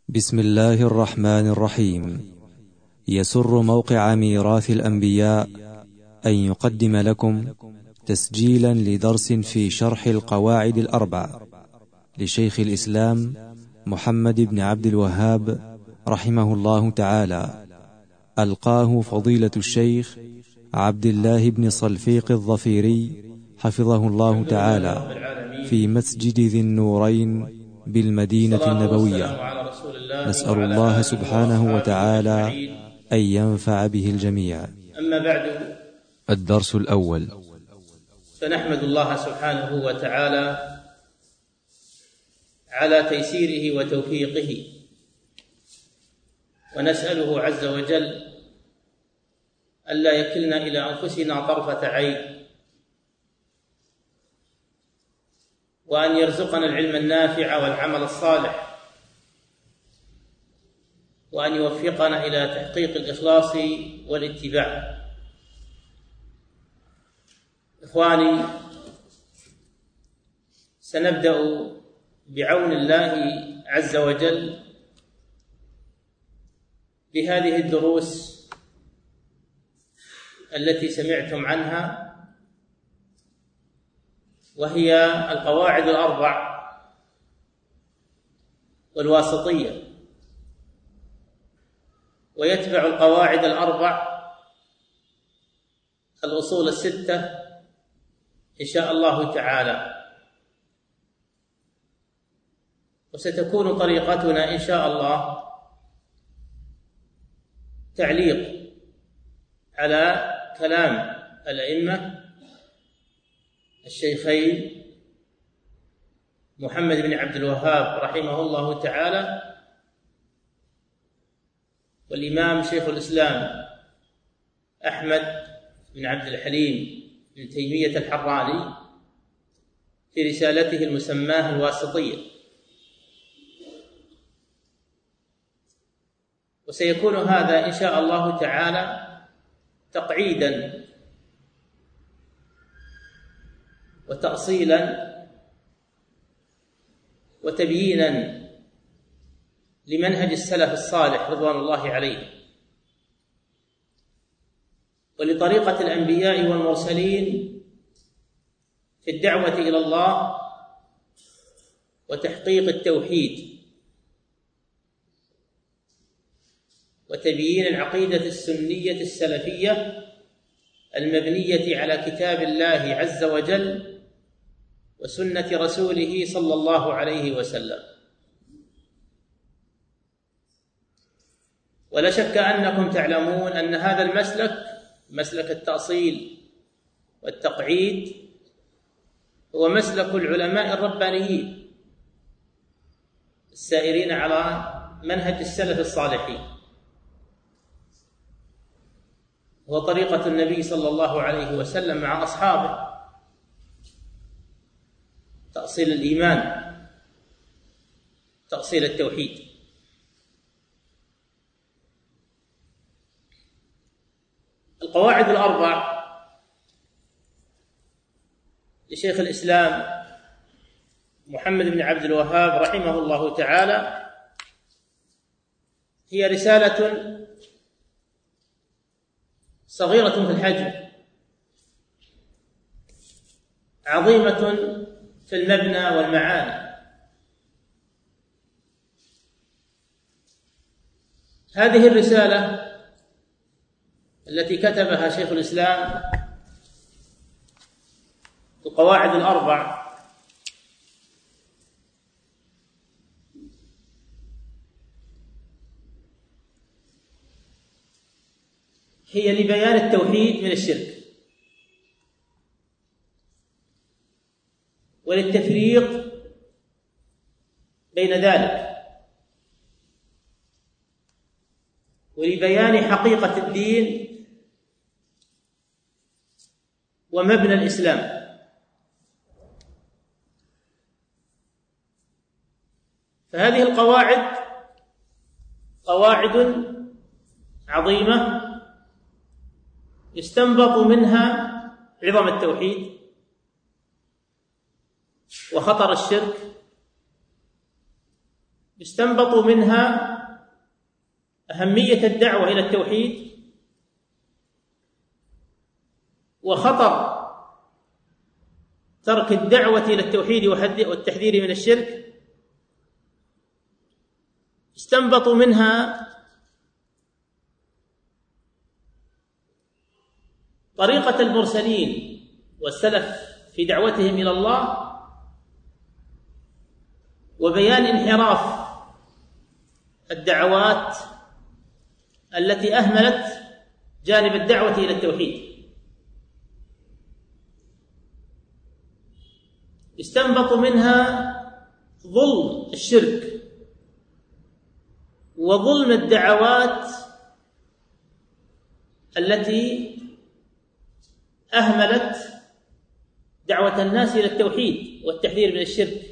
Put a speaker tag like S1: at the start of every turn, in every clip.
S1: بسم الله الرحمن الرحيم. يسر موقع ميراث الأنبياء أن يقدم لكم تسجيلا لدرس في شرح القواعد الأربع لشيخ الإسلام محمد بن عبد الوهاب رحمه الله تعالى، ألقاه فضيلة الشيخ عبد الله بن صلفيق الظفيري حفظه الله تعالى في مسجد ذي النورين بالمدينة النبوية. نسأل الله سبحانه وتعالى أن ينفع به الجميع.
S2: أما بعد،
S1: الدرس الأول.
S2: فنحمد الله سبحانه وتعالى على تيسيره وتوفيقه، ونسأله عز وجل ألا يكلنا إلى أنفسنا طرفة عين، وأن يرزقنا العلم النافع والعمل الصالح، وأن يوفقنا إلى تحقيق الإخلاص والاتباع. إخواني، سنبدأ بعون الله عز وجل بهذه الدروس التي سمعتم عنها، وهي القواعد الأربع والواسطية، ويتبع القواعد الأربع الأصول الستة إن شاء الله تعالى. وستكون طريقتنا إن شاء الله تعليق على كلام الأئمة الشيخين محمد بن عبد الوهاب رحمه الله تعالى، والإمام شيخ الإسلام أحمد بن عبد الحليم بن تيمية الحراني في رسالته المسماة الواسطية. وسيكون هذا إن شاء الله تعالى تقعيدا وتأصيلا وتبيينا لمنهج السلف الصالح رضوان الله عليه، ولطريقة الأنبياء والمرسلين في الدعوة إلى الله وتحقيق التوحيد وتبيين العقيدة السنية السلفية المبنية على كتاب الله عز وجل وسنة رسوله صلى الله عليه وسلم. ولا شك أنكم تعلمون أن هذا المسلك، مسلك التأصيل والتقعيد، هو مسلك العلماء الربانيين السائرين على منهج السلف الصالحين، وطريقة النبي صلى الله عليه وسلم مع أصحابه، تأصيل الإيمان، تأصيل التوحيد. القواعد الأربع لشيخ الإسلام محمد بن عبد الوهاب رحمه الله تعالى هي رسالة صغيرة في الحجم، عظيمة في المبنى والمعاني. هذه الرسالة التي كتبها شيخ الإسلام، القواعد الأربع، هي لبيان التوحيد من الشرك، وللتفريق بين ذلك، ولبيان حقيقة الدين ومبنى الإسلام. فهذه القواعد قواعد عظيمة يستنبط منها عظم التوحيد وخطر الشرك يستنبط منها أهمية الدعوة إلى التوحيد وخطر ترك الدعوة إلى التوحيد والتحذير من الشرك. استنبطوا منها طريقة المرسلين والسلف في دعوتهم إلى الله، وبيان انحراف الدعوات التي أهملت جانب الدعوة إلى التوحيد. استنبطوا منها ظلم الشرك وظلم الدعوات التي أهملت دعوة الناس إلى التوحيد والتحذير من الشرك.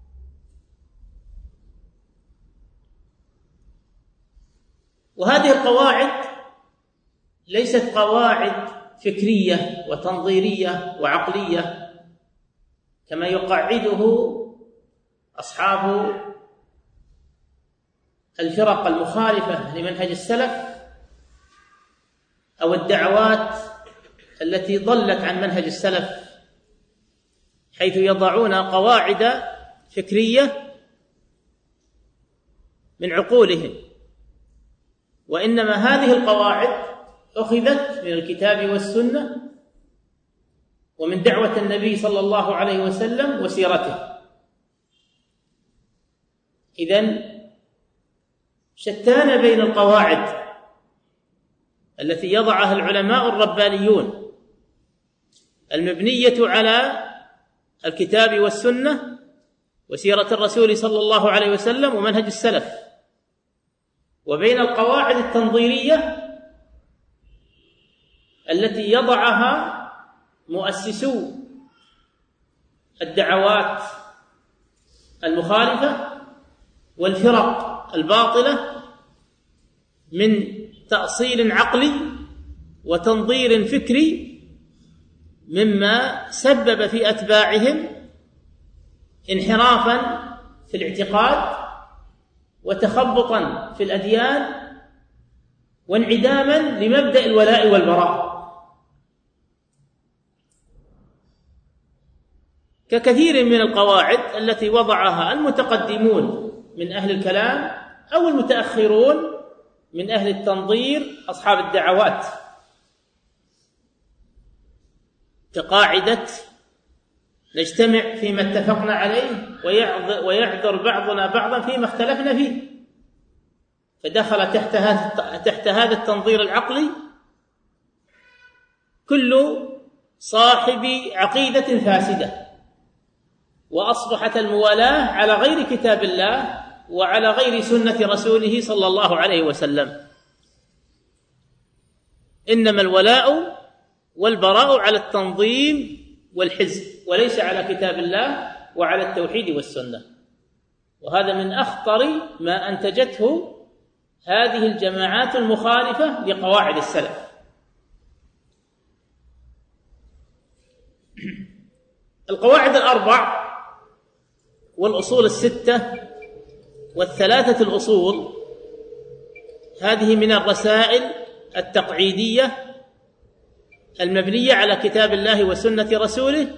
S2: وهذه القواعد ليست قواعد فكرية وتنظيرية وعقلية كما يقعده أصحاب الفرق المخالفة لمنهج السلف أو الدعوات التي ضلت عن منهج السلف، حيث يضعون قواعد فكرية من عقولهم، وإنما هذه القواعد أخذت من الكتاب والسنة ومن دعوة النبي صلى الله عليه وسلم وسيرته. إذن شتان بين القواعد التي يضعها العلماء الربانيون المبنية على الكتاب والسنة وسيرة الرسول صلى الله عليه وسلم ومنهج السلف، وبين القواعد التنظيرية التي يضعها مؤسسو الدعوات المخالفة والفرق الباطلة من تأصيل عقلي وتنظير فكري، مما سبب في أتباعهم انحرافا في الاعتقاد وتخبطا في الأديان وانعداما لمبدأ الولاء والبراء. ككثير من القواعد التي وضعها المتقدمون من أهل الكلام أو المتأخرون من أهل التنظير أصحاب الدعوات، كقاعدة نجتمع فيما اتفقنا عليه ويعذر بعضنا بعضا فيما اختلفنا فيه، فدخل تحت هذا التنظير العقلي كل صاحب عقيدة فاسدة، وأصبحت الموالاة على غير كتاب الله وعلى غير سنة رسوله صلى الله عليه وسلم. إنما الولاء والبراء على التنظيم والحزب، وليس على كتاب الله وعلى التوحيد والسنة. وهذا من أخطر ما أنتجته هذه الجماعات المخالفة لقواعد السلف. القواعد الأربع والأصول الستة والثلاثة الأصول هذه من الرسائل التقعيدية المبنية على كتاب الله وسنة رسوله،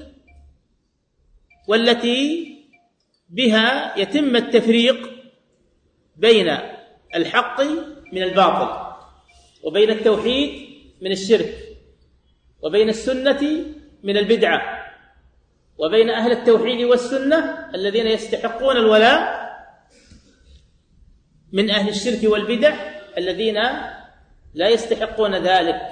S2: والتي بها يتم التفريق بين الحق من الباطل، وبين التوحيد من الشرك، وبين السنة من البدعة، وبين أهل التوحيد والسنة الذين يستحقون الولاء من أهل الشرك والبدع الذين لا يستحقون ذلك.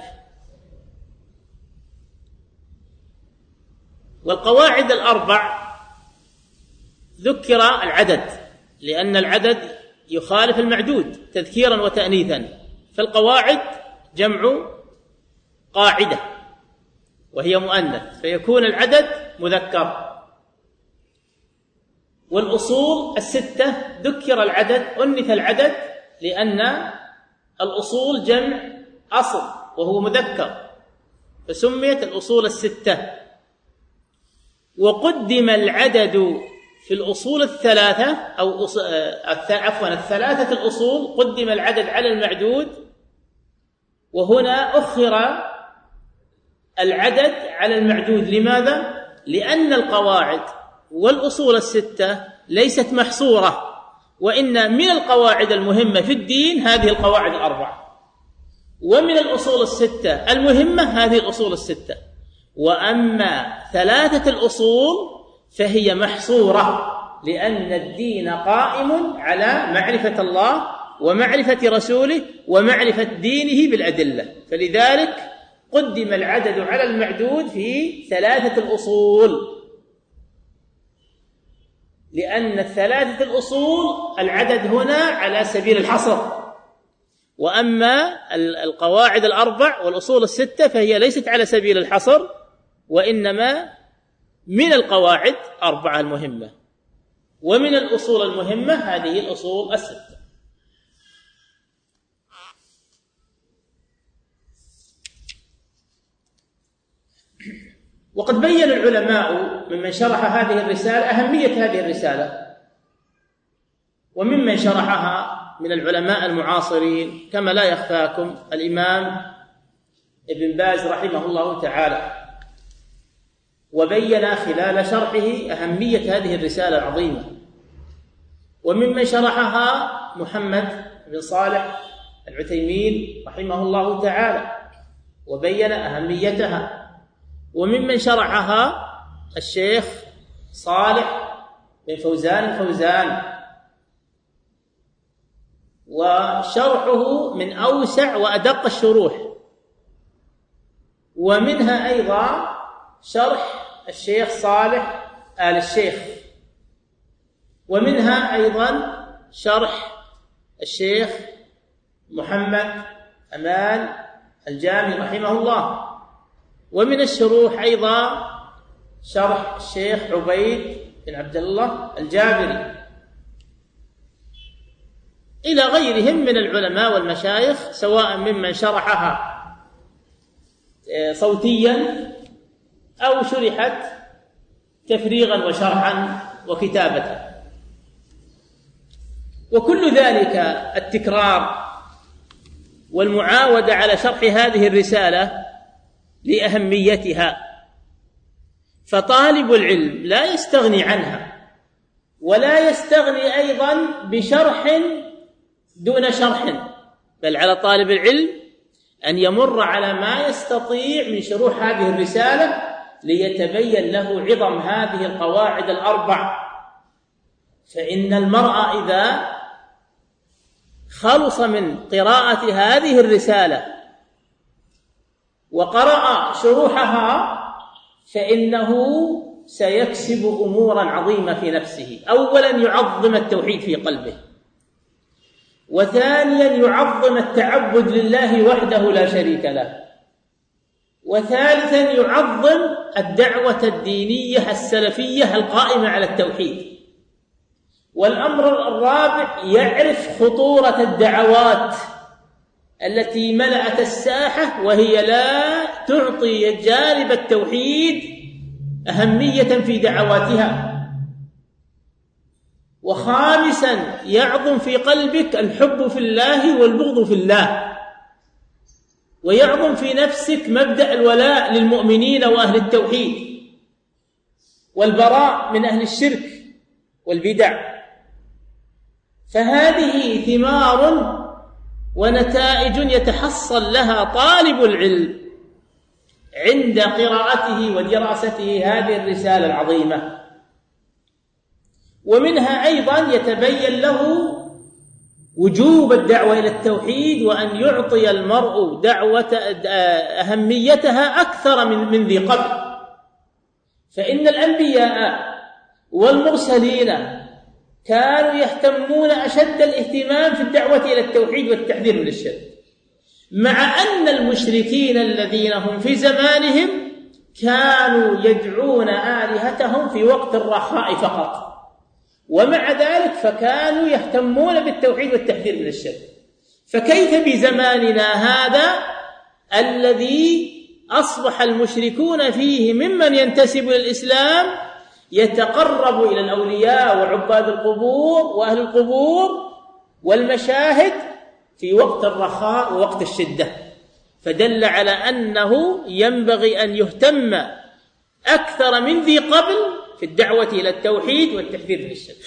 S2: والقواعد الأربع ذكر العدد لأن العدد يخالف المعدود تذكيرا وتأنيثا، فالقواعد جمع قاعدة وهي مؤنث فيكون العدد مذكر. والأصول الستة ذكر العدد أنث العدد لأن الأصول جمع أصل وهو مذكر فسميت الأصول الستة. وقدم العدد في الأصول الثلاثة أو الثلاثة الأصول قدم العدد على المعدود، وهنا أخر العدد على المعدود. لماذا؟ لأن القواعد والأصول الستة ليست محصورة، وإن من القواعد المهمة في الدين هذه القواعد الأربعة، ومن الأصول الستة المهمة هذه الأصول الستة. وأما ثلاثة الأصول فهي محصورة، لأن الدين قائم على معرفة الله ومعرفة رسوله ومعرفة دينه بالأدلة، فلذلك قدم العدد على المعدود في ثلاثة الأصول، لأن الثلاثة الأصول العدد هنا على سبيل الحصر، وأما القواعد الأربع والأصول الستة فهي ليست على سبيل الحصر، وإنما من القواعد أربعة المهمة، ومن الأصول المهمة هذه الأصول الستة. وقد بين العلماء ممن شرح هذه الرسالة أهمية هذه الرسالة، وممن شرحها من العلماء المعاصرين كما لا يخفاكم الإمام ابن باز رحمه الله تعالى، وبين خلال شرحه أهمية هذه الرسالة العظيمة. وممن شرحها محمد بن صالح العثيمين رحمه الله تعالى، وبين أهميتها. وممن شرحها الشيخ صالح بن فوزان الفوزان، وشرحه من أوسع وأدق الشروح. ومنها أيضا شرح الشيخ صالح آل الشيخ، ومنها أيضا شرح الشيخ محمد أمان الجامي رحمه الله. ومن الشروح أيضا شرح الشيخ عبيد بن عبد الله الجابري، إلى غيرهم من العلماء والمشايخ، سواء ممن شرحها صوتيا أو شرحت تفريغا وشرحا وكتابة. وكل ذلك التكرار والمعاودة على شرح هذه الرسالة لأهميتها، فطالب العلم لا يستغني عنها، ولا يستغني أيضا بشرح دون شرح، بل على طالب العلم أن يمر على ما يستطيع من شروح هذه الرسالة ليتبين له عظم هذه القواعد الأربع. فإن المرء إذا خلص من قراءة هذه الرسالة وقرأ شروحها فإنه سيكسب أمورا عظيمة في نفسه. أولا يعظم التوحيد في قلبه، وثانيا يعظم التعبد لله وحده لا شريك له، وثالثا يعظم الدعوة الدينية السلفية القائمة على التوحيد، والأمر الرابع يعرف خطورة الدعوات التي ملأت الساحة وهي لا تعطي جانب التوحيد أهمية في دعواتها. وخامسا يعظم في قلبك الحب في الله والبغض في الله، ويعظم في نفسك مبدأ الولاء للمؤمنين وأهل التوحيد والبراء من أهل الشرك والبدع. فهذه ثمار ونتائج يتحصل لها طالب العلم عند قراءته ودراسته هذه الرسالة العظيمة. ومنها أيضا يتبين له وجوب الدعوة إلى التوحيد، وأن يعطي المرء دعوة أهميتها أكثر من ذي قبل. فإن الأنبياء والمرسلين كانوا يهتمون أشد الاهتمام في الدعوة إلى التوحيد والتحذير من الشرك، مع أن المشركين الذين هم في زمانهم كانوا يدعون آلهتهم في وقت الرخاء فقط، ومع ذلك فكانوا يهتمون بالتوحيد والتحذير من الشرك. فكيف بزماننا هذا الذي أصبح المشركون فيه ممن ينتسب للإسلام يتقرب إلى الأولياء وعباد القبور وأهل القبور والمشاهد في وقت الرخاء ووقت الشدة، فدل على أنه ينبغي أن يهتم أكثر من ذي قبل في الدعوة إلى التوحيد والتحذير من الشرك.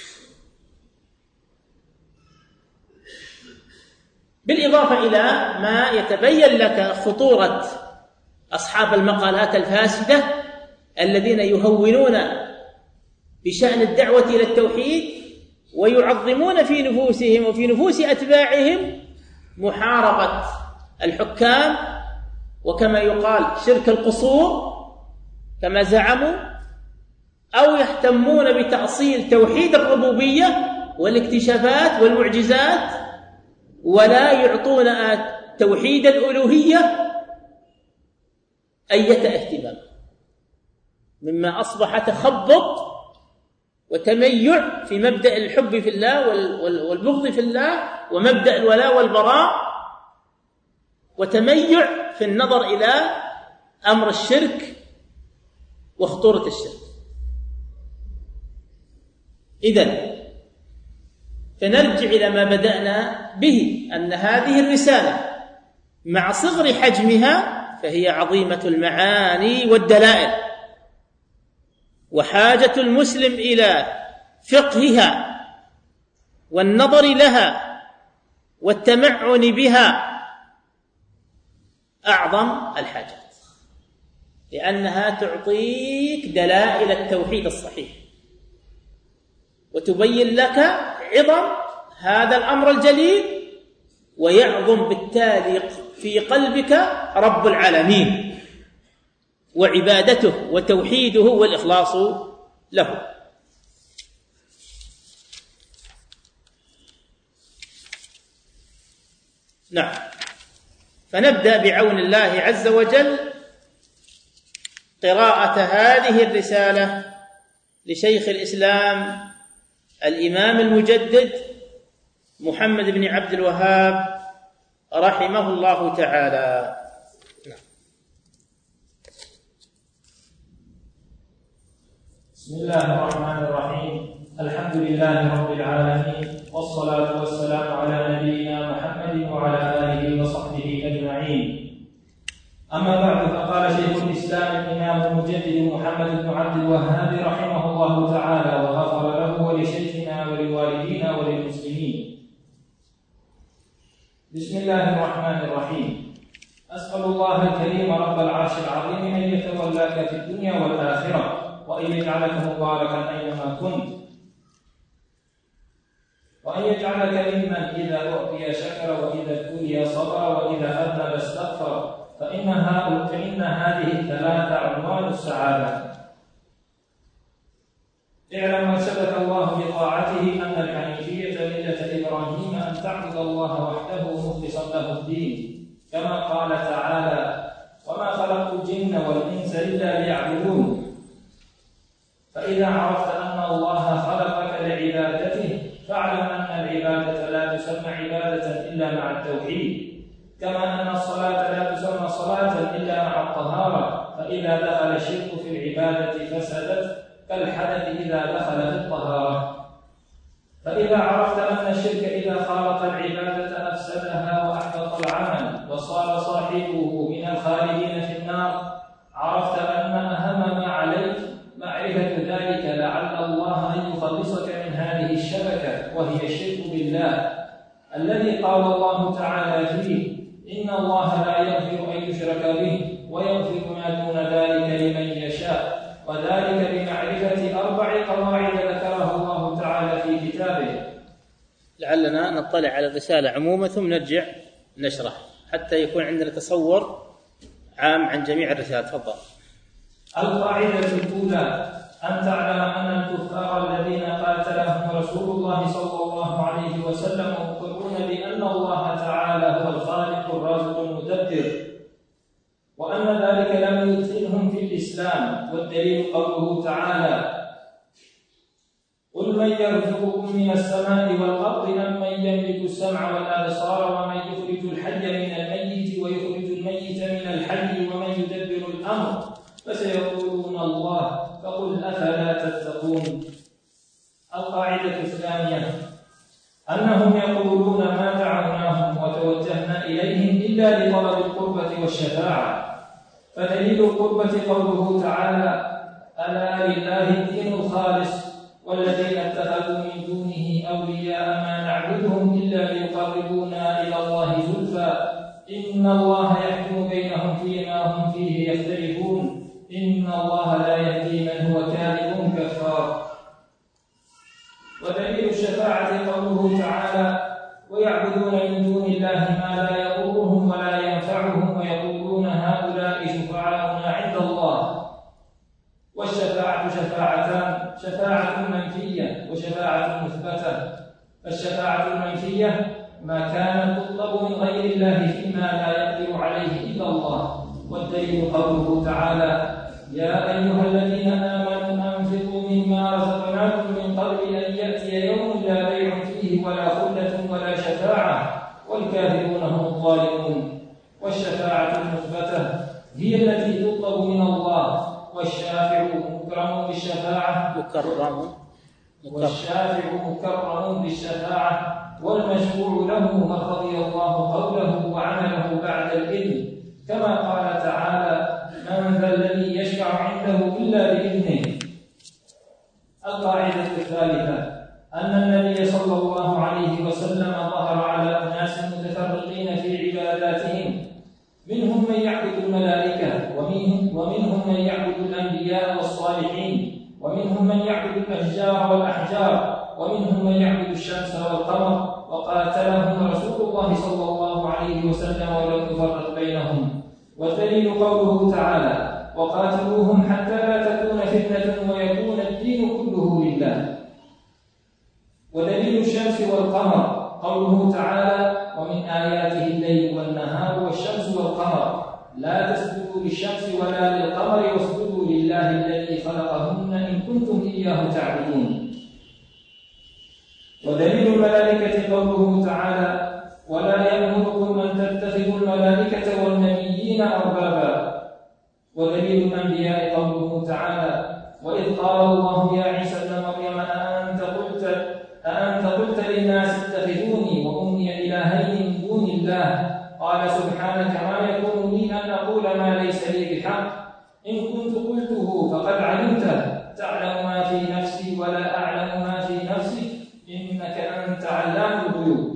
S2: بالإضافة إلى ما يتبين لك خطورة أصحاب المقالات الفاسدة الذين يهونون بشأن الدعوة إلى التوحيد ويعظمون في نفوسهم وفي نفوس أتباعهم محاربة الحكام، وكما يقال شرك القصور كما زعموا، أو يهتمون بتأصيل توحيد الربوبية والاكتشافات والمعجزات، ولا يعطون توحيد الألوهية أية اهتمام، مما أصبح تخبط وتميع في مبدأ الحب في الله والبغض في الله، ومبدأ الولاء والبراء، وتميع في النظر إلى أمر الشرك وخطورة الشرك. إذن فنرجع إلى ما بدأنا به، أن هذه الرسالة مع صغر حجمها فهي عظيمة المعاني والدلائل، وحاجة المسلم إلى فقهها والنظر لها والتمعن بها أعظم الحاجات، لأنها تعطيك دلائل التوحيد الصحيح وتبين لك عظم هذا الأمر الجليل، ويعظم بالتالي في قلبك رب العالمين وعبادته وتوحيده والإخلاص له. نعم، فنبدأ بعون الله عز وجل قراءة هذه الرسالة لشيخ الإسلام الإمام المجدد محمد بن عبد الوهاب رحمه الله تعالى.
S3: بسم الله الرحمن الرحيم. الحمد لله رب العالمين، والصلاة والسلام على نبينا محمد وعلى آله وصحبه أجمعين. أما بعد، فقال شيخ الإسلام الإمام المجدد محمد بن عبد الوهاب رحمه الله تعالى وغفر له ولشيخنا ولوالدينا وللمسلمين. بسم الله الرحمن الرحيم. أسأل الله الكريم رب العرش العظيم أن يتولاك في الدنيا والآخرة، وأن يجعلك مباركا أينما كنت، وأن يجعلك ممن إذا أعطي شكر وإذا ابتلي صبر وإذا أذنب استغفر، فإن هذه الثلاثة عنوان السعادة. اعلم ارشدك الله بطاعته أن الحنيفية ملة إبراهيم أن تعبد الله وحده مخلصا له الدين، كما قال تعالى: وما خلقت الجن والإنس إلا ليعبدون. فإذا عرفت أن الله خلقك لعبادته فاعلم أن العبادة لا تسمى عبادة إلا مع التوحيد، كما أن الصلاة لا تسمى صلاة إلا مع الطهارة، فإذا دخل الشرك في العبادة فسدت كالحدث إذا دخل في الطهارة. فإذا عرفت أن الشرك إذا خالط العبادة أفسدها وأحبط العمل وصار صاحبه من الخالدين في النار، عرفت أن أهم ما عليك معرفة ذلك لعل الله أن يخلصك من هذه الشبكة، وهي الشرك بالله الذي قال الله تعالى فيه: إن الله لا يغفر أن يشرك به ويغفر ما دون ذلك لمن يشاء، وذلك بمعرفة 4 قواعد ذكرها الله تعالى في كتابه.
S2: لعلنا نطلع على الرسالة عموما ثم نرجع نشرح حتى يكون عندنا تصور عام عن جميع الرسالات. تفضل.
S3: القاعدة الأولى: أن تعلم أن الكفار الذين قاتلهم رسول الله صلى الله عليه وسلم مقرون بأن الله تعالى هو الخالق الرازق المدبر، وأن ذلك لم يدخلهم في الإسلام، والدليل قوله تعالى: قل من يرزقكم من السماء والأرض أم من يملك السمع والأبصار ومن يخرج الحي من الميت ويخرج الميت من الحي ومن يدبر الأمر، فسيقولون الله، فقل فقل أفلا تتقون. القاعدة الثانية أنهم يقولون ما دعوناهم وتوجهنا إليهم إلا لطلب القربة والشفاعة، فدليل القربة قوله تعالى: ألا لله الدين الخالص والذين اتخذوا من دونه أولياء ما نعبدهم إلا ليقربونا إلى الله زلفى إن الله يحكم بينهم فيما هم فيه يختلفون إن الله لا يهدي من هو كاذب كفار. ودليل الشفاعة قوله تعالى: ويعبدون من دون الله ما لا يضرهم ولا ينفعهم ويقولون هؤلاء شفعاؤنا عند الله. والشفاعة شفاعتان: شفاعة منفية وشفاعة مثبتة. فالشفاعة المنفية ما كان تطلب من غير الله فيما لا يقدر عليه إلا الله، والدليل قوله تعالى: يا أيها الذين آمنوا أنفقوا مما رزقناكم من قبل أن يأتي يوم لا بيع فيه ولا خلة ولا شفاعة والكافرون هم الظالمون. والشفاعة المثبتة هي التي تطلب من الله، والشافع مكرم بالشفاعة والشافع مكرم بالشفاعة والمشفوع له من رضي الله قوله وعمله بعد الإذن، كما قال تعالى: من ذا الذي يشفع عنده إلا بإذنه. القاعدة الثالثة أن النبي صلى الله عليه وسلم ظهر على أناس متفرقين في عباداتهم، منهم من يعبد الملائكة ومنهم من يعبد الأنبياء والصالحين ومنهم من يعبد الأشجار والأحجار ومنهم من يعبد الشمس والقمر، وقاتلهم رسول الله صلى الله عليه وسلم ولم يفرق بينهم. والدليل قوله تعالى: وقاتلوهم حتى لا تكون فتنة ويكون الدين كله لله. ودليل الشمس والقمر قوله تعالى: ومن آياته الليل والنهار والشمس والقمر لا تسجدوا للشمس ولا للقمر واسجدوا لله الذي خلقهن إن كنتم إياه تعبدون. ودليل الملائكة قوله تعالى: ولا يأمركم أن تتخذوا الملائكة والنبيين أربابا. ودليل الأنبياء قوله تعالى: وإذ قال الله يا عيسى ابن مريم أأنت قلت للناس اتخذوني وأمي إلهين من دون الله قال سبحانك ما يكون لي أن أقول ما ليس لي بحق إن كنت قلته فقد علمته تعلم ما في نفسي ولا أعلم ما في نفسك إنك أنت علام الغيوب.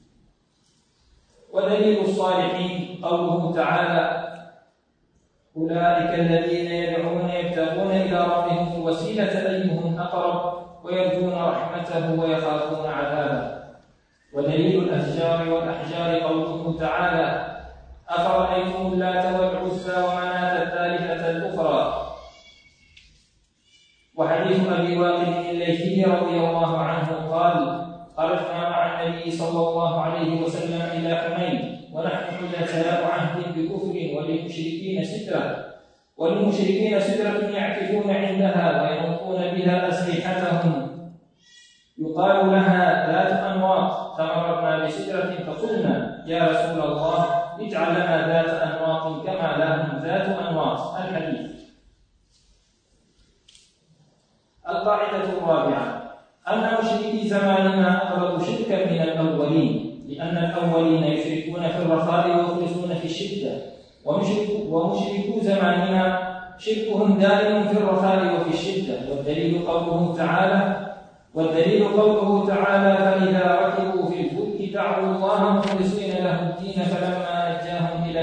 S3: ودليل الصالحين قوله تعالى: أولئك الذين يدعون يبتغون إلى ربهم الوسيلة أيهم أقرب ويرجون رحمته ويخافون عذابه. ودليل الأشجار والأحجار قوله تعالى: أفرأيتم اللات والعزى ومناة الثالثة الأخرى. وحديث أبي واقد الليثي رضي الله عنه قال: خرجنا مع النبي صلى الله عليه وسلم إلى حنين ونحن حدثاء عهد بكفر وللمشركين سدرة يعكفون عندها وينقون بها أسلحتهم يقال لها ذات أنواط، فمررنا بسدرة فقلنا: يا رسول الله اجعل لنا ذات أنواط كما لهم ذات أنواط. الحديث. القاعدة الرابعة أن مشركي زماننا أقرب شركا من الأولين، لأن الأولين يشركون في الرخاء ويخلصون في الشدة، ومشركو زماننا شركهم دائم في الرخاء وفي الشدة. والدليل قوله تعالى: فإذا ركبوا في الفلك دعوا الله مخلصين له الدين فلما نجاهم إلى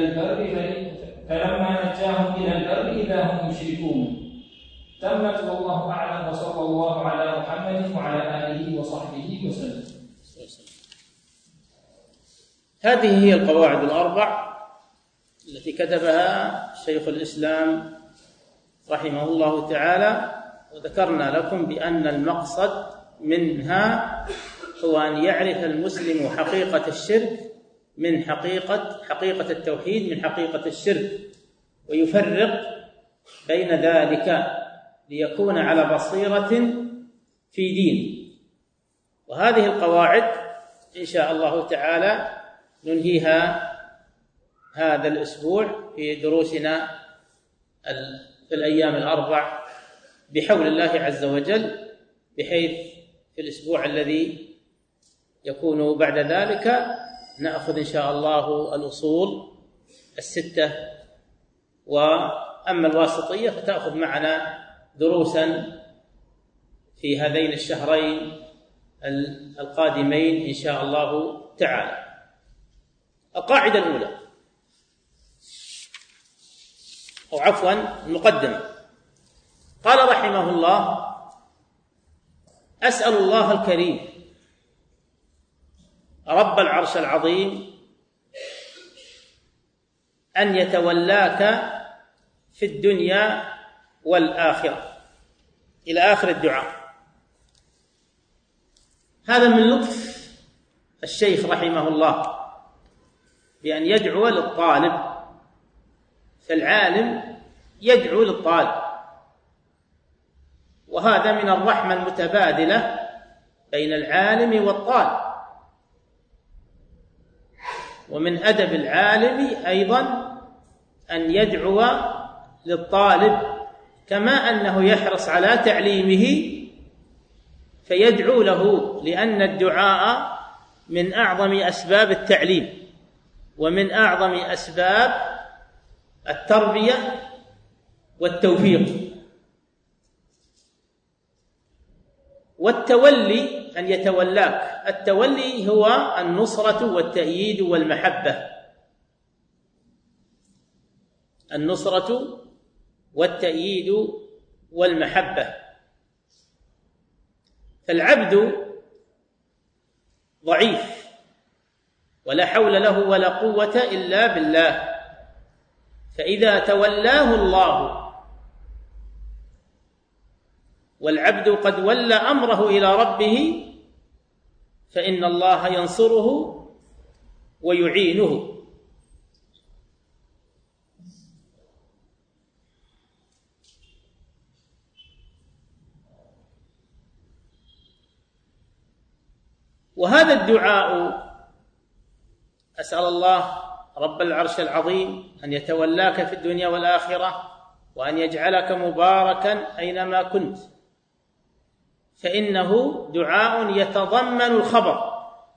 S3: البر إذا هم يشركون. تمت والله أعلم، وصلى الله على محمد وعلى آله وصحبه وسلم.
S2: هذه هي القواعد الأربع التي كتبها شيخ الإسلام رحمه الله تعالى، وذكرنا لكم بأن المقصد منها هو أن يعرف المسلم حقيقة الشرك من حقيقة التوحيد من حقيقة الشرك، ويفرق بين ذلك ليكون على بصيرة في دين. وهذه القواعد إن شاء الله تعالى ننهيها هذا الأسبوع في دروسنا في الأيام الأربع بحول الله عز وجل، بحيث في الأسبوع الذي يكون بعد ذلك نأخذ إن شاء الله الأصول الستة، وأما الواسطية فتأخذ معنا دروسا في هذين الشهرين القادمين إن شاء الله تعالى. القاعدة الأولى، أو عفوا المقدمة، قال رحمه الله: أسأل الله الكريم رب العرش العظيم أن يتولاك في الدنيا والآخرة، إلى آخر الدعاء. هذا من لطف الشيخ رحمه الله بأن يدعو للطالب، فالعالم يدعو للطالب، وهذا من الرحمة المتبادلة بين العالم والطالب. ومن أدب العالم أيضا أن يدعو للطالب، كما أنه يحرص على تعليمه فيدعو له، لأن الدعاء من أعظم أسباب التعليم ومن أعظم أسباب التربية والتوفيق. والتولي أن يتولاك، التولي هو النصرة والتأييد والمحبة، النصرة والتأييد والمحبة. فالعبد ضعيف ولا حول له ولا قوة إلا بالله، فإذا تولاه الله والعبد قد ولى أمره إلى ربه فإن الله ينصره ويعينه. وهذا الدعاء أسأل الله رب العرش العظيم أن يتولاك في الدنيا والآخرة وأن يجعلك مباركا أينما كنت، فإنه دعاء يتضمن الخبر،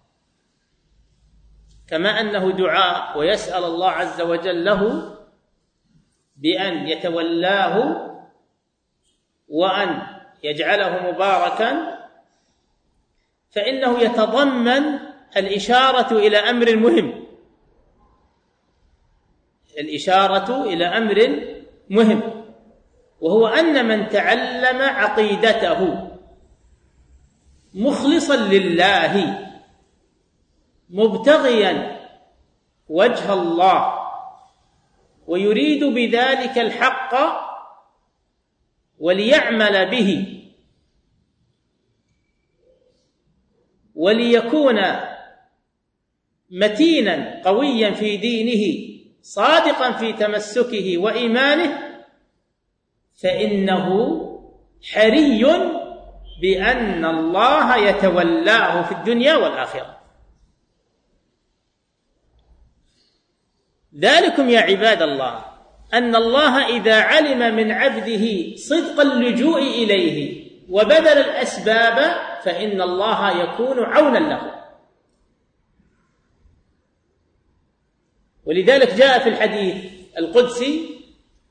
S2: كما أنه دعاء ويسأل الله عز وجل له بأن يتولاه وأن يجعله مباركا، فإنه يتضمن الإشارة إلى أمر مهم، الإشارة إلى أمر مهم، وهو أن من تعلم عقيدته مخلصا لله مبتغيا وجه الله ويريد بذلك الحق وليعمل به وليكون متينا قويا في دينه صادقا في تمسكه وإيمانه، فإنه حري بأن الله يتولاه في الدنيا والآخرة. ذلكم يا عباد الله أن الله إذا علم من عبده صدق اللجوء إليه وبذل الأسباب فإن الله يكون عونا له. ولذلك جاء في الحديث القدسي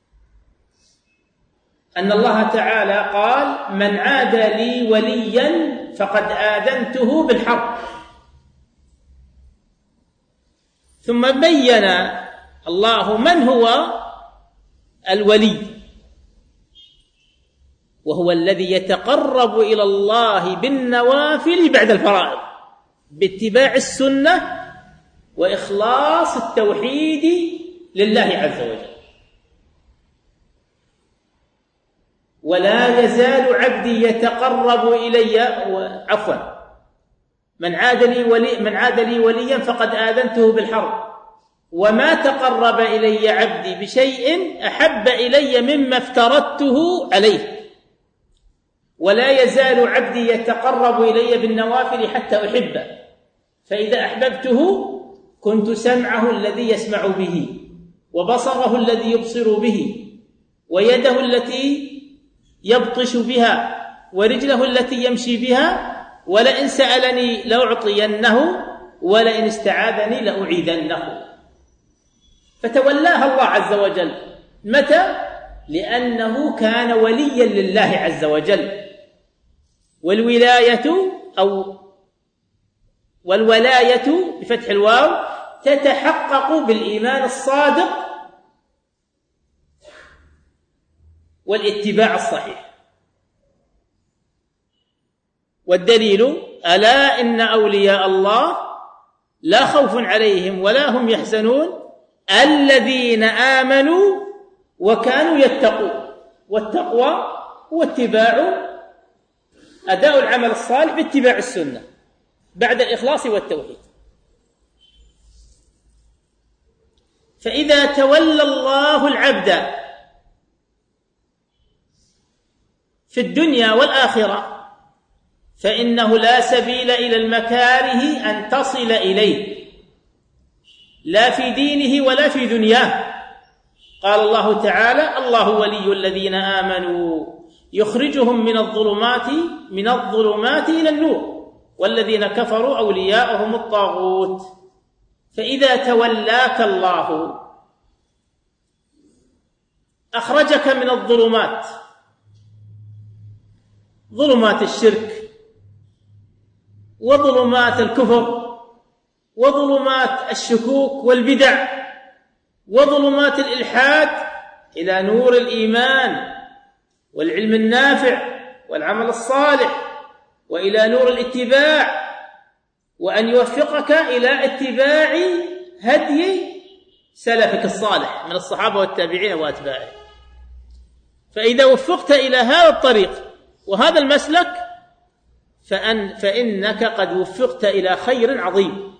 S2: أن الله تعالى قال: من عاد لي وليا فقد آذنته بالحرب. ثم بين الله من هو الولي، وهو الذي يتقرب إلى الله بالنوافل بعد الفرائض باتباع السنة وإخلاص التوحيد لله عز وجل. ولا يزال عبدي يتقرب إلي من عاد لي وليا فقد آذنته بالحرب، وما تقرب إلي عبدي بشيء أحب إلي مما افترضته عليه. ولا يزال عبدي يتقرب إلي بالنوافل حتى أحبه، فإذا أحببته كنت سمعه الذي يسمع به، وبصره الذي يبصر به، ويده التي يبطش بها ورجله التي يمشي بها، ولئن سألني لأعطينه ولئن استعاذني لأعيذنه. فتولاها الله عز وجل. متى؟ لأنه كان وليا لله عز وجل. والولاية بفتح الواو تتحقق بالإيمان الصادق والاتباع الصحيح. والدليل: ألا إن أولياء الله لا خوف عليهم ولا هم يحزنون الذين آمنوا وكانوا يتقون. والتقوى هو أداء العمل الصالح باتباع السنة بعد الإخلاص والتوحيد. فإذا تولى الله العبد في الدنيا والآخرة فإنه لا سبيل إلى المكاره أن تصل إليه، لا في دينه ولا في دنياه. قال الله تعالى: الله ولي الذين آمنوا يخرجهم من الظلمات إلى النور والذين كفروا أولياؤهم الطاغوت. فإذا تولاك الله أخرجك من الظلمات، ظلمات الشرك وظلمات الكفر وظلمات الشكوك والبدع وظلمات الإلحاد، إلى نور الإيمان والعلم النافع والعمل الصالح، وإلى نور الاتباع، وأن يوفقك إلى اتباع هدي سلفك الصالح من الصحابة والتابعين وأتباعهم. فإذا وفقت إلى هذا الطريق وهذا المسلك فإنك قد وفقت إلى خير عظيم.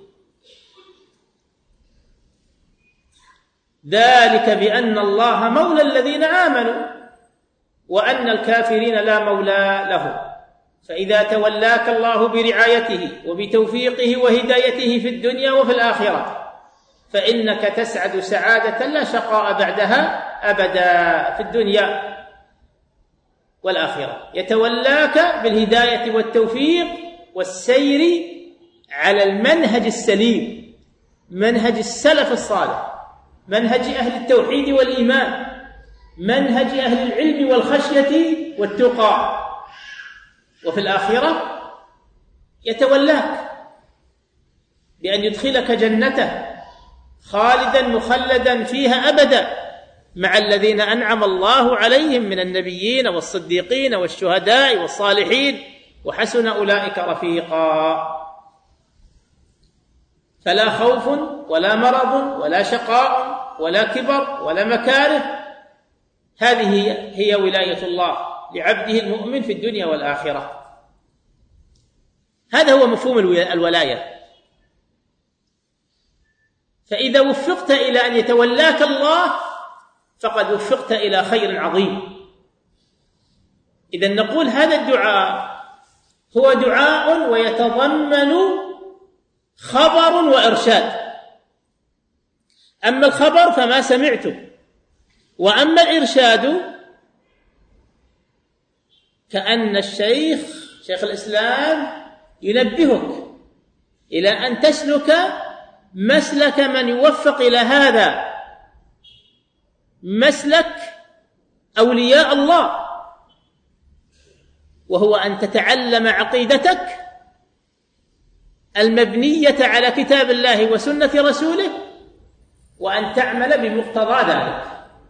S2: ذلك بأن الله مولى الذين آمنوا وأن الكافرين لا مولى لهم. فإذا تولاك الله برعايته وبتوفيقه وهدايته في الدنيا وفي الآخرة فإنك تسعد سعادة لا شقاء بعدها أبدا في الدنيا والآخرة. يتولاك بالهداية والتوفيق والسير على المنهج السليم، منهج السلف الصالح، منهج أهل التوحيد والإيمان، منهج أهل العلم والخشية والتقى. وفي الآخرة يتولاك بأن يدخلك جنته خالدا مخلدا فيها أبدا مع الذين أنعم الله عليهم من النبيين والصديقين والشهداء والصالحين وحسن أولئك رفيقا. فلا خوف ولا مرض ولا شقاء ولا كبر ولا مكاره. هذه هي ولاية الله لعبده المؤمن في الدنيا والآخرة. هذا هو مفهوم الولاية. فإذا وفقت إلى أن يتولاك الله فقد وفقت إلى خير عظيم. إذن نقول هذا الدعاء هو دعاء ويتضمن خبر وإرشاد. أما الخبر فما سمعته، وأما الإرشاد كأن شيخ الإسلام ينبهك إلى أن تسلك مسلك من يوفق إلى هذا، مسلك أولياء الله، وهو أن تتعلم عقيدتك المبنية على كتاب الله وسنة رسوله، وأن تعمل بمقتضى ذلك،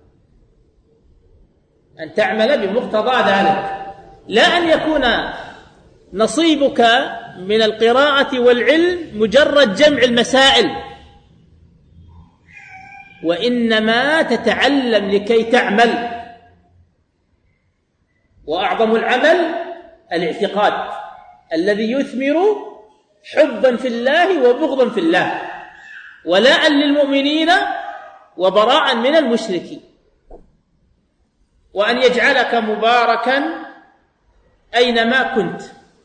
S2: أن تعمل بمقتضى ذلك، لا أن يكون نصيبك من القراءة والعلم مجرد جمع المسائل، وإنما تتعلم لكي تعمل. وأعظم العمل الاعتقاد الذي يثمر حبا في الله وبغضا في الله، ولاء للمؤمنين وبراء من المشركين، وأن يجعلك مباركا أينما كنت.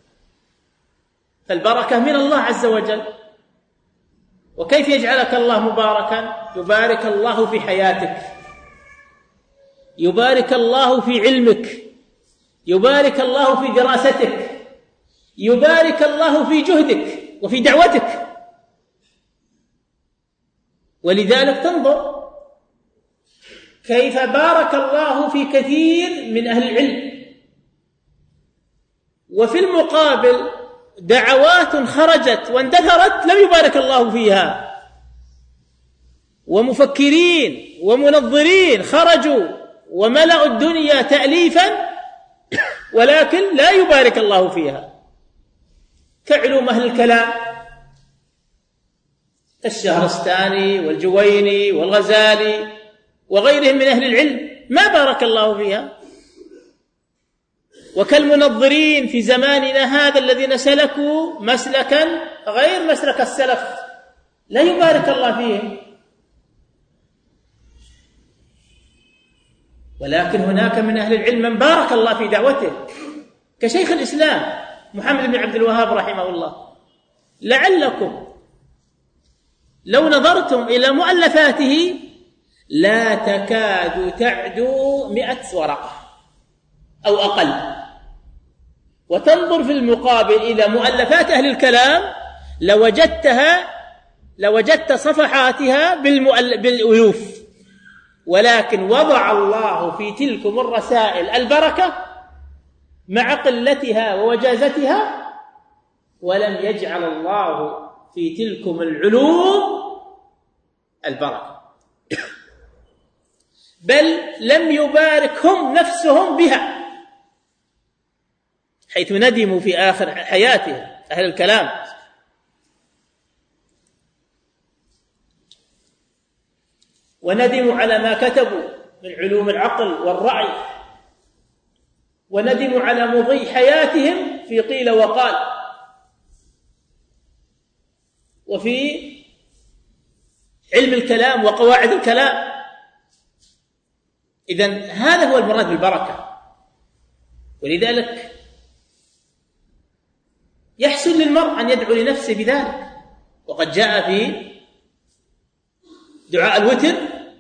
S2: فالبركة من الله عز وجل. وكيف يجعلك الله مباركا؟ يبارك الله في حياتك، يبارك الله في علمك، يبارك الله في دراستك، يبارك الله في جهدك وفي دعوتك. ولذلك تنظر كيف بارك الله في كثير من أهل العلم، وفي المقابل دعوات خرجت واندثرت لم يبارك الله فيها، ومفكرين ومنظرين خرجوا وملأوا الدنيا تأليفا ولكن لا يبارك الله فيها، كعلوم أهل الكلام الشهرستاني والجويني والغزالي وغيرهم من أهل العلم ما بارك الله فيها. وكالمنظرين في زماننا هذا الذين سلكوا مسلكا غير مسلك السلف لا يبارك الله فيهم. ولكن هناك من أهل العلم من بارك الله في دعوته كشيخ الإسلام محمد بن عبد الوهاب رحمه الله. لعلكم لو نظرتم إلى مؤلفاته لا تكاد تعدو 100 ورقة أو أقل، وتنظر في المقابل إلى مؤلفات أهل الكلام لوجدت صفحاتها بالألوف، ولكن وضع الله في تلكم الرسائل البركة مع قلتها ووجازتها، ولم يجعل الله في تلكم العلوم البركة، بل لم يباركهم نفسهم بها، حيث ندموا في آخر حياتهم أهل الكلام. وندموا على ما كتبوا من علوم العقل والرعي، وندموا على مضي حياتهم في قيل وقال وفي علم الكلام وقواعد الكلام. إذن هذا هو المراد بالبركة. ولذلك يحسن للمرء أن يدعو لنفسه بذلك، وقد جاء في دعاء الوتر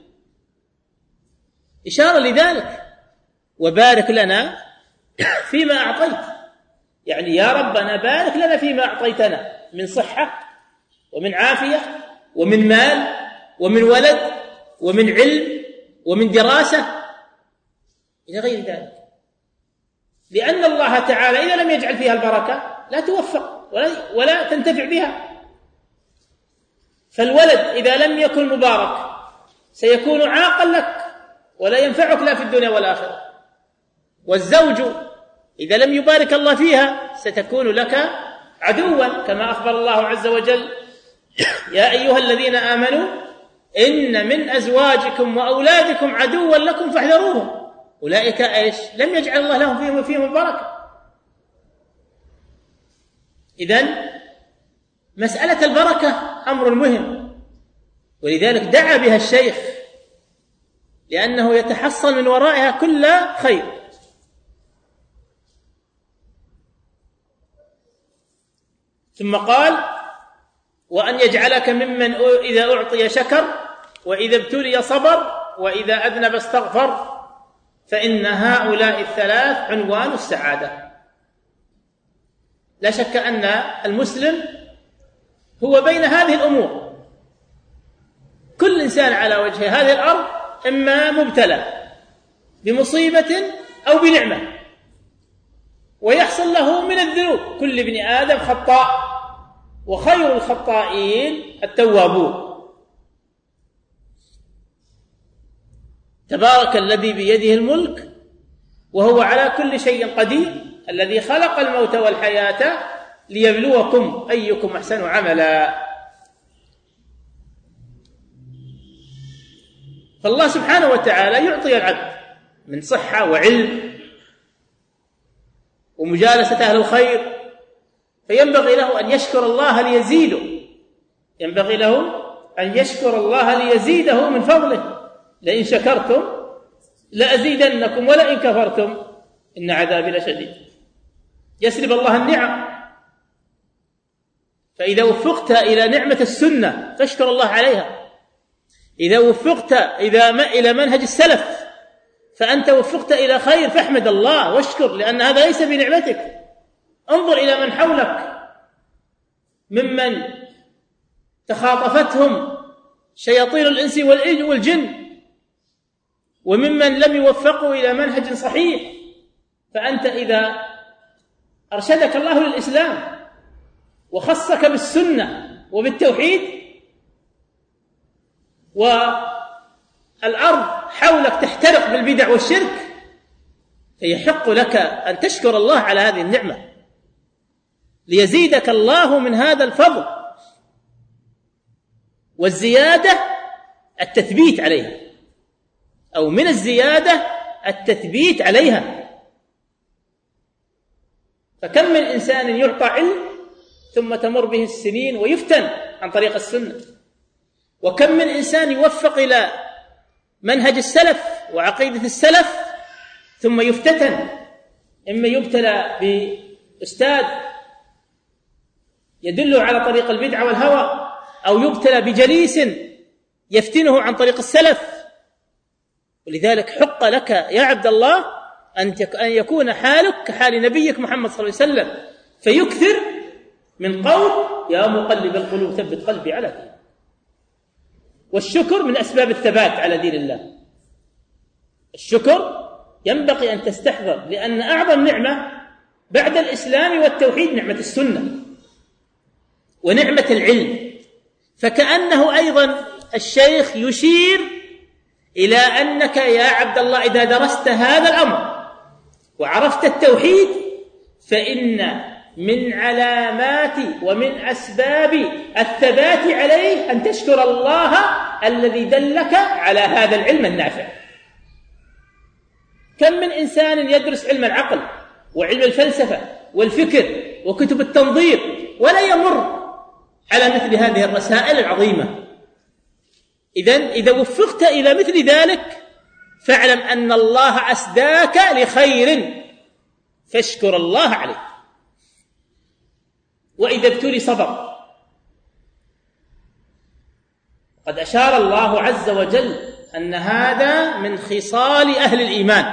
S2: إشارة لذلك: وبارك لنا فيما أعطيت، يعني يا ربنا بارك لنا فيما أعطيتنا من صحة ومن عافية ومن مال ومن ولد ومن علم ومن دراسة إلى غير ذلك، لأن الله تعالى إذا لم يجعل فيها البركة لا توفق ولا تنتفع بها. فالولد إذا لم يكن مبارك سيكون عاقا لك ولا ينفعك لا في الدنيا والآخرة. والزوج إذا لم يبارك الله فيها ستكون لك عدوا، كما أخبر الله عز وجل: يا أيها الذين آمنوا إن من أزواجكم وأولادكم عدوا لكم فاحذروهم. أولئك إيش؟ لم يجعل الله لهم فيهم البركة. إذن مسألة البركة أمر مهم، ولذلك دعا بها الشيخ، لأنه يتحصل من ورائها كل خير. ثم قال: وأن يجعلك ممن إذا أعطي شكر وإذا ابتلي صبر وإذا أذنب استغفر، فإن هؤلاء الثلاث عنوان السعادة. لا شك أن المسلم هو بين هذه الأمور. كل إنسان على وجه هذه الأرض إما مبتلى بمصيبة أو بنعمة، ويحصل له من الذنوب. كل ابن آدم خطاء، وخير الخطائين التوابون. تبارك الذي بيده الملك وهو على كل شيء قدير، الذي خلق الموت والحياة ليبلوكم أيكم أحسن عملا. فالله سبحانه وتعالى يعطي العبد من صحة وعلم ومجالسة أهل الخير، فينبغي له أن يشكر الله ليزيده، ينبغي له أن يشكر الله ليزيده من فضله. لئن شكرتم لأزيدنكم ولئن كفرتم إن عذابي لشديد. يسلب الله النعم، فإذا وفقت إلى نعمة السنة فاشكر الله عليها، إذا وفقت إلى منهج السلف فأنت وفقت إلى خير فاحمد الله واشكر، لأن هذا ليس بنعمتك. انظر إلى من حولك ممن تخاطفتهم شياطين الإنس والجن، وممن لم يوفقوا إلى منهج صحيح. فأنت إذا أرشدك الله للإسلام وخصك بالسنة وبالتوحيد، والأرض حولك تحترق بالبدع والشرك، فيحق لك أن تشكر الله على هذه النعمة ليزيدك الله من هذا الفضل. والزيادة التثبيت عليها، أو من الزيادة التثبيت عليها. فكم من إنسان يعطى علم ثم تمر به السنين ويفتن عن طريق السنة، وكم من إنسان يوفق إلى منهج السلف وعقيدة السلف ثم يفتتن، إما يبتلى بأستاذ يدل على طريق البدعة والهوى، أو يبتلى بجليس يفتنه عن طريق السلف. ولذلك حق لك يا عبد الله أن يكون حالك كحال نبيك محمد صلى الله عليه وسلم، فيكثر من قول يا مقلب القلوب ثبت قلبي على دينك. والشكر من أسباب الثبات على دين الله. الشكر ينبغي أن تستحضر، لأن أعظم نعمة بعد الإسلام والتوحيد نعمة السنة ونعمة العلم. فكأنه أيضا الشيخ يشير إلى أنك يا عبد الله إذا درست هذا الأمر وعرفت التوحيد، فإن من علامات ومن أسباب الثبات عليه أن تشكر الله الذي دلك على هذا العلم النافع. كم من إنسان يدرس علم العقل وعلم الفلسفة والفكر وكتب التنظير ولا يمر على مثل هذه الرسائل العظيمة. إذا وفقت إلى مثل ذلك فاعلم أن الله أسداك لخير، فاشكر الله عليه. وإذا ابتلي صبر. قد أشار الله عز وجل أن هذا من خصال أهل الإيمان،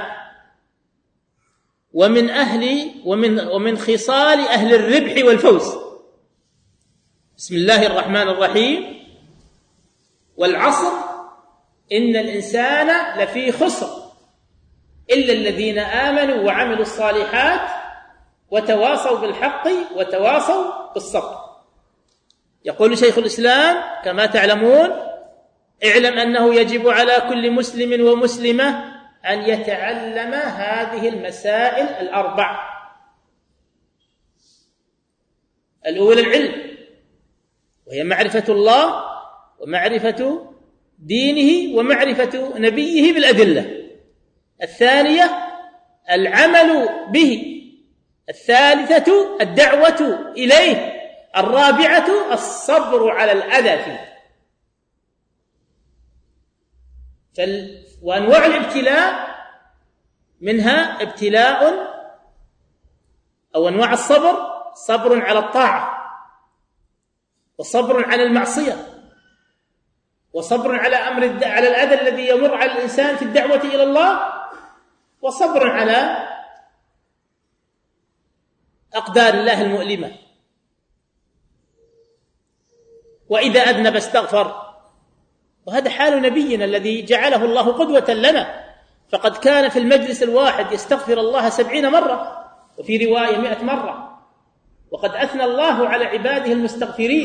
S2: ومن خصال أهل الربح والفوز. بسم الله الرحمن الرحيم: والعصر إن الإنسان لفي خسر إلا الذين آمنوا وعملوا الصالحات وتواصوا بالحق وتواصوا بالصبر. يقول شيخ الإسلام كما تعلمون: اعلم أنه يجب على كل مسلم ومسلمة أن يتعلم هذه المسائل الأربع. الأولى العلم، وهي معرفة الله ومعرفة دينه ومعرفة نبيه بالأدلة. الثانية العمل به. الثالثة الدعوة إليه. الرابعة الصبر على الأذى فيه. وأنواع الابتلاء منها ابتلاء أو أنواع الصبر: صبر على الطاعة، وصبر على المعصية، وصبر على الأذى الذي يمر على الإنسان في الدعوة إلى الله، وصبر على أقدار الله المؤلمة. وإذا أذنب استغفر، وهذا حال نبينا الذي جعله الله قدوة لنا، فقد كان في المجلس الواحد يستغفر الله 70 مرة، وفي رواية 100 مرة. وقد أثنى الله على عباده المستغفرين،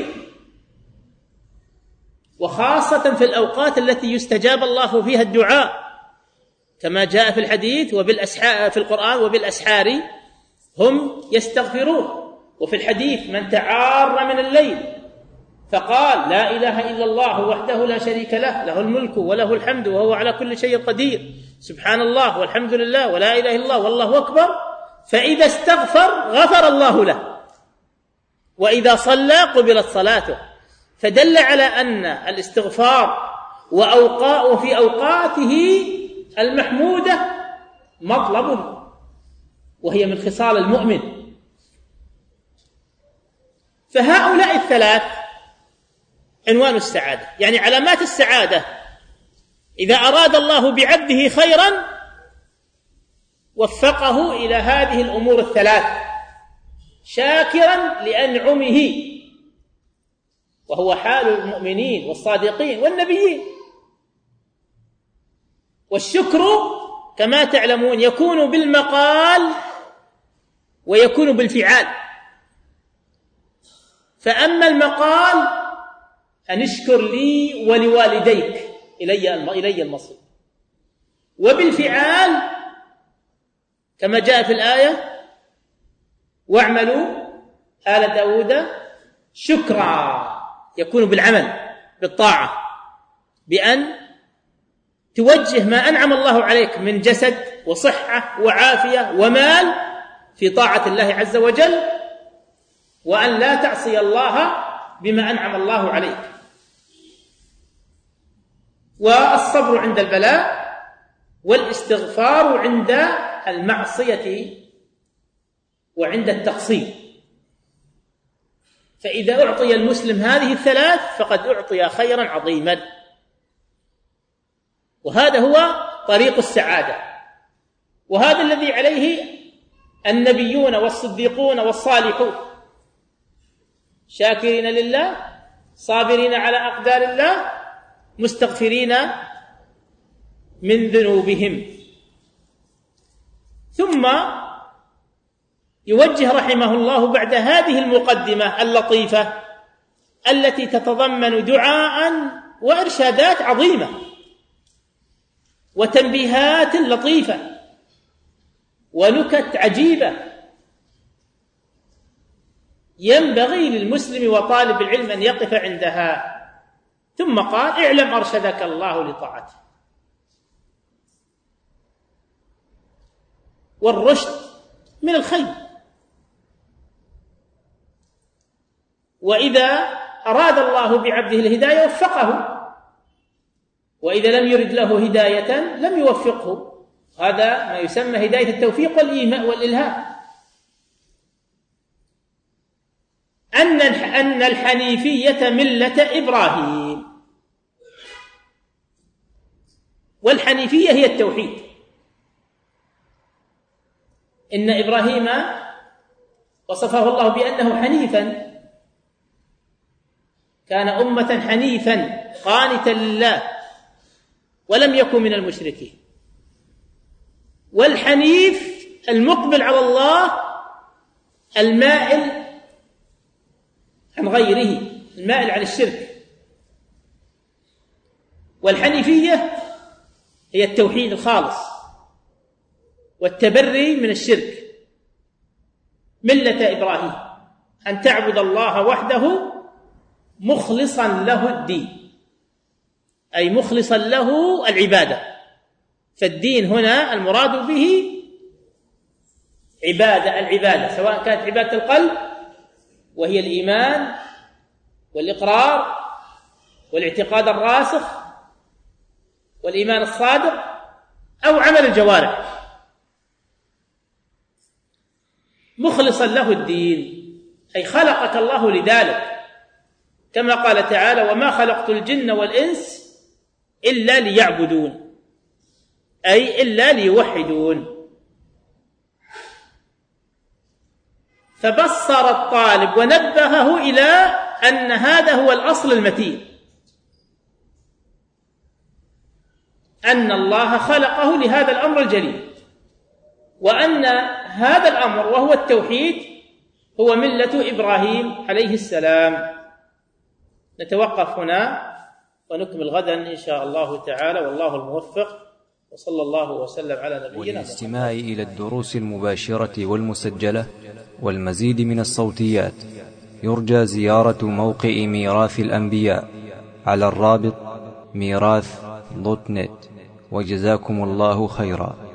S2: وخاصة في الأوقات التي يستجاب الله فيها الدعاء، كما جاء في الحديث في القرآن: وبالأسحار هم يستغفرون. وفي الحديث: من تعار من الليل فقال لا إله إلا الله وحده لا شريك له، له الملك وله الحمد وهو على كل شيء قدير، سبحان الله والحمد لله ولا إله إلا الله والله أكبر، فإذا استغفر غفر الله له، وإذا صلى قبلت صلاته. فدل على أن الاستغفار وفي أوقاته المحمودة مطلب، وهي من خصال المؤمن. فهؤلاء الثلاث عنوان السعادة، يعني علامات السعادة. إذا أراد الله بعبده خيرا وفقه إلى هذه الأمور الثلاث شاكرا لأنعمه، وهو حال المؤمنين والصادقين والنبيين. والشكر كما تعلمون يكون بالمقال ويكون بالفعال. فأما المقال أن اشكر لي ولوالديك إلي المصير، وبالفعال كما جاء في الآية واعملوا آل داود شكرا، يكون بالعمل بالطاعة، بأن توجه ما أنعم الله عليك من جسد وصحة وعافية ومال في طاعة الله عز وجل، وأن لا تعصي الله بما أنعم الله عليك. والصبر عند البلاء والاستغفار عند المعصية وعند التقصير. فإذا أعطي المسلم هذه الثلاث فقد أعطي خيرا عظيما، وهذا هو طريق السعادة، وهذا الذي عليه النبيون والصديقون والصالحون، شاكرين لله، صابرين على أقدار الله، مستغفرين من ذنوبهم. ثم يوجه رحمه الله بعد هذه المقدمة اللطيفة التي تتضمن دعاء وإرشادات عظيمة وتنبيهات لطيفة ونكت عجيبة ينبغي للمسلم وطالب العلم أن يقف عندها. ثم قال: اعلم أرشدك الله لطاعته. والرشد من الخير، وإذا أراد الله بعبده الهداية وفقه، وإذا لم يرد له هداية لم يوفقه. هذا ما يسمى هداية التوفيق والإلهام. أن الحنيفية ملة إبراهيم، والحنيفية هي التوحيد. إن إبراهيم وصفه الله بأنه حنيفا، كان أمة حنيفا قانتا لله ولم يكن من المشركين. والحنيف المقبل على الله المائل عن غيره، المائل عن الشرك. والحنيفية هي التوحيد الخالص والتبري من الشرك. ملة إبراهيم أن تعبد الله وحده مخلصا له الدين، أي مخلصا له العبادة. فالدين هنا المراد به العبادة، سواء كانت عبادة القلب وهي الإيمان والإقرار والاعتقاد الراسخ والإيمان الصادق، أو عمل الجوارح، مخلصا له الدين، أي خلقك الله لذلك، كما قال تعالى: وما خلقت الجن والإنس إلا ليعبدون، أي إلا ليوحدون. فبصر الطالب ونبهه إلى أن هذا هو الأصل المتين، أن الله خلقه لهذا الأمر الجليل، وأن هذا الأمر وهو التوحيد هو ملة إبراهيم عليه السلام. نتوقف هنا ونكمل غدا إن شاء الله تعالى، والله الموفق، وصلى الله وسلم على نبينا محمد.
S1: وللاستماع إلى الدروس المباشرة والمسجلة والمزيد من الصوتيات يرجى زيارة موقع ميراث الأنبياء على الرابط ميراث.net. وجزاكم الله خيرا.